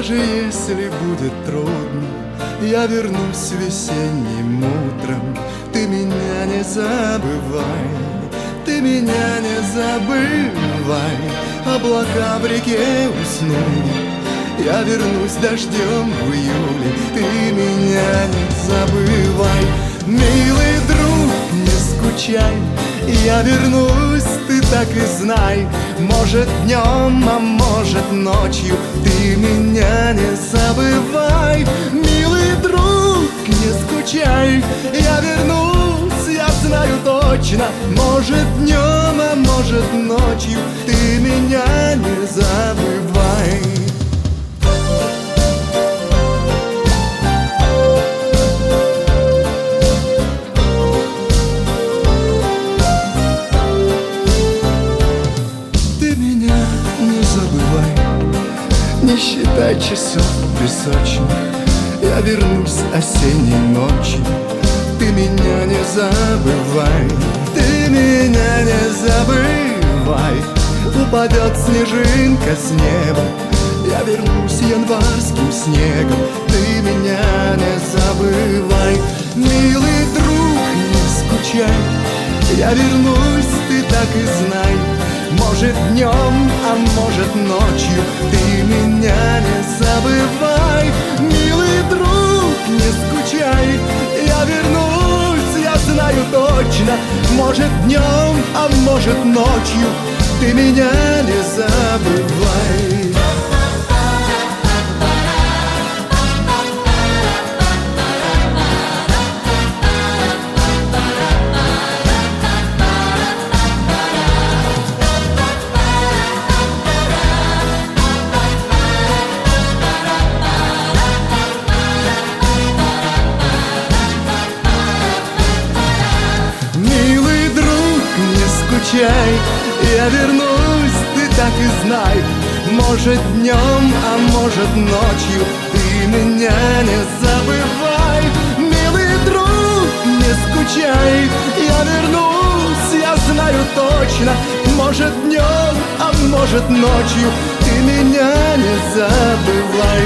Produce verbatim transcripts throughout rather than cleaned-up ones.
Даже если будет трудно, я вернусь весенним утром. Ты меня не забывай, ты меня не забывай. Облака в реке уснули, я вернусь дождем в июле. Ты меня не забывай, милый друг, не скучай. Я вернусь, ты так и знай. Может днем, а может ночью. Ты меня не забывай, милый друг, не скучай. Я вернусь, я знаю точно. Может днем, а может ночью. Ты меня не забывай. Не считай часов песочных, я вернусь осенней ночью. Ты меня не забывай, ты меня не забывай. Упадет снежинка с неба, я вернусь январским снегом. Ты меня не забывай, милый друг, не скучай. Я вернусь, ты так и знай. Может днем, а может ночью. Ты меня не забывай, милый друг, не скучай. Я вернусь, я знаю точно. Может днем, а может ночью. Ты меня не забывай. Я вернусь, ты так и знай. Может днем, а может ночью. Ты меня не забывай, милый друг, не скучай. Я вернусь, я знаю точно. Может днем, а может ночью. Ты меня не забывай,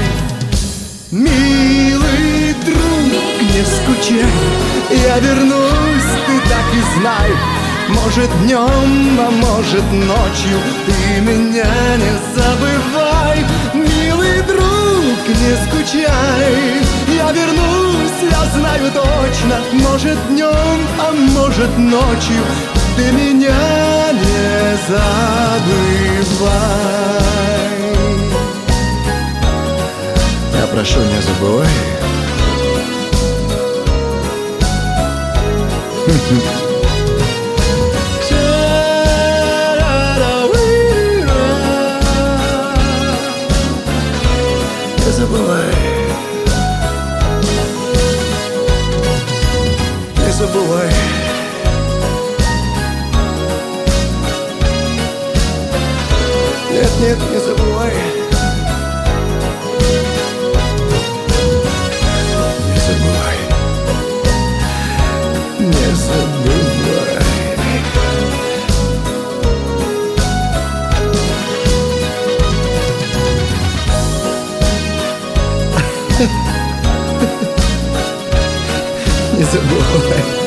милый друг, не скучай. Я вернусь, ты так и знай. Может днем, а может ночью. Ты меня не забывай, милый друг, не скучай. Я вернусь, я знаю точно. Может днем, а может ночью. Ты меня не забывай. Я прошу, не забывай. Не забывай, не забывай. Нет, нет, не забывай. Не забывай, не забывай. Не забывай.